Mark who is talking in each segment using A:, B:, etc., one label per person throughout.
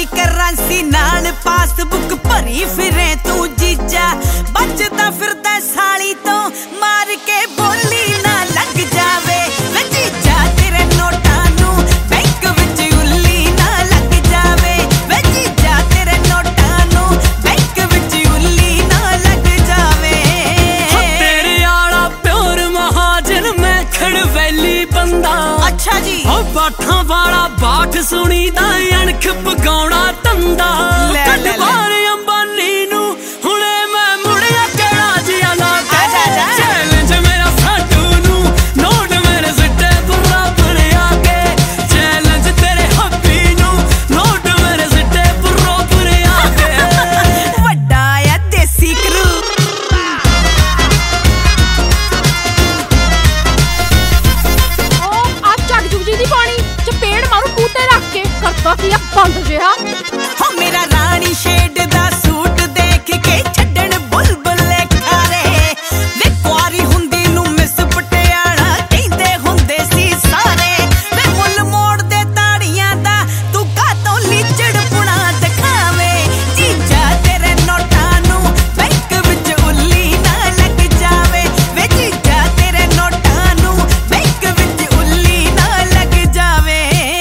A: currency ਨਾਲ passbook ਭਰੀ ਫਿਰੇ ਤੂੰ ਜੀਜਾ ਬਚਦਾ ਫਿਰਦਾ ਸਾਲੀ ਤੋਂ ਮਾਰ ਕੇ ਬੋਲੀ ਨਾ ਲੱਗ ਜਾਵੇ ਵੇ ਜੀਜਾ ਤੇਰੇ ਨੋਟਾਂ ਨੂੰ ਬੈਂਕ ਵਿੱਚ ਉੱਲੀ ਨਾ ਲੱਗ ਜਾਵੇ ਵੇ ਜੀਜਾ ਤੇਰੇ ਨੋਟਾਂ ਨੂੰ ਬੈਂਕ ਵਿੱਚ ਉੱਲੀ ਨਾ ਲੱਗ ਜਾਵੇ
B: ਤੇਰੇ ਆਲਾ ਪਿਓਰ ਮਹਾਜਨ ਮੈਂ ਖੜਵੈਲੀ ਬੰਦਾ
A: ਅੱਛਾ ਜੀ
B: ਉਹ ਬਾਠਾਂ ਵਾਲਾ ਬਾਠ ਸੁਣੀਦਾ ਅਣਖ ਪਗਾਉਣਾ ਤੰਦਾ ਕੱਢ ਬਾਹਰ ਅੰਬਾਨੀ ਨੂੰ ਹੁਣੇ ਮੈਂ ਮੁੜਿਆ ਕਿਹੜਾ ਜਿਹਾ ਲਾ ਕੇ ਚੈਲੰਜ ਮੇਰਾ ਸਾਡੂ ਨੂੰ ਨੋਟ ਮੇਰੇ ਸਿੱਟੇ ਬਰਾਬਰ ਆ ਕੇ ਚੈਲੰਜ ਤੇਰੇ ਹੱਬੀ ਨੂੰ ਨੋਟ ਮੇਰੇ ਸਿੱਟੇ ਬਰਾਬਰ ਆ ਕੇ
A: ਵੱਡਾ ਆ ਦੇਸੀ ਕਰੂ
C: ਕਰਤਾ ਕੀ ਆ ਬੰਦ ਜਿਹਾ
A: ਹੋ ਮੇਰਾ ਰਾਣੀ ਸ਼ੇਡ ਦਾ ਸੂਟ ਦੇਖ ਕੇ ਛੱਡਣ ਬੁਲਬੁਲੇ ਖਾਰੇ ਵੇ ਕੁਆਰੀ ਹੁੰਦੀ ਨੂੰ ਮਿਸ ਪਟਿਆਲਾ ਕਹਿੰਦੇ ਹੁੰਦੇ ਸੀ ਸਾਰੇ ਵੇ ਮੁੱਲ ਮੋੜ ਦੇ ਤਾੜੀਆਂ ਦਾ ਤੂੰ ਕਾਤੋਂ ਲੀਚੜ ਪੁਣਾ ਦਿਖਾਵੇ ਜੀਜਾ ਤੇਰੇ ਨੋਟਾਂ ਨੂੰ ਬੈਂਕ ਵਿੱਚ ਉੱਲੀ ਨਾ ਲੱਗ ਜਾਵੇ ਵੇ ਜੀਜਾ ਤੇਰੇ ਨੋਟਾਂ ਨੂੰ ਬੈਂਕ ਵਿੱਚ ਉੱਲੀ ਨਾ ਲੱਗ ਜਾਵੇ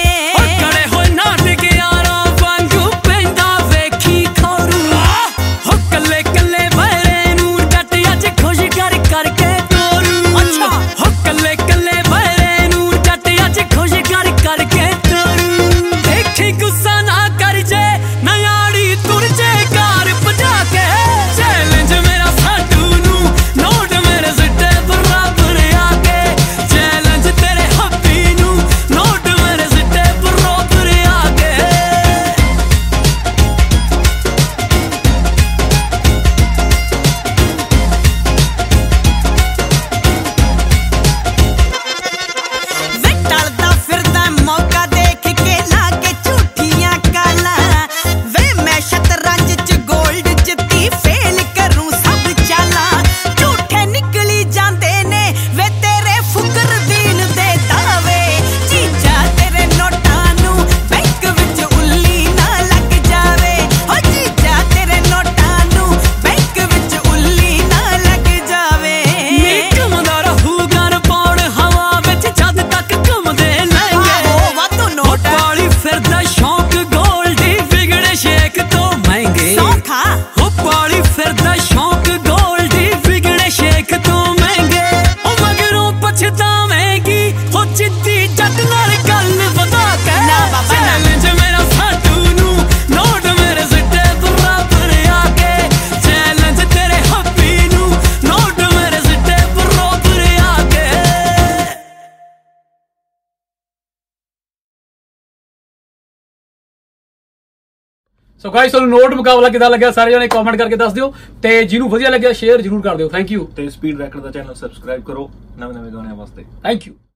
D: ਸੋ ਗਾਇਸ ਤੁਹਾਨੂੰ ਨੋਟ ਮੁਕਾਬਲਾ ਕਿਦਾਂ ਲੱਗਿਆ ਸਾਰੇ ਜਣੇ ਕਮੈਂਟ ਕਰਕੇ ਦੱਸ ਦਿਓ ਤੇ ਜਿਹਨੂੰ ਵਧੀਆ ਲੱਗਿਆ ਸ਼ੇਅਰ ਜ਼ਰੂਰ ਕਰ ਦਿਓ ਥੈਂਕ ਯੂ
E: ਤੇ ਸਪੀਡ ਰੈਕਡ ਦਾ ਚੈਨਲ ਸਬਸਕ੍ਰਾਈਬ ਕਰੋ ਨਵੇਂ ਗਾਣਿਆਂ ਵਾਸਤੇ
D: ਥੈਂਕ ਯੂ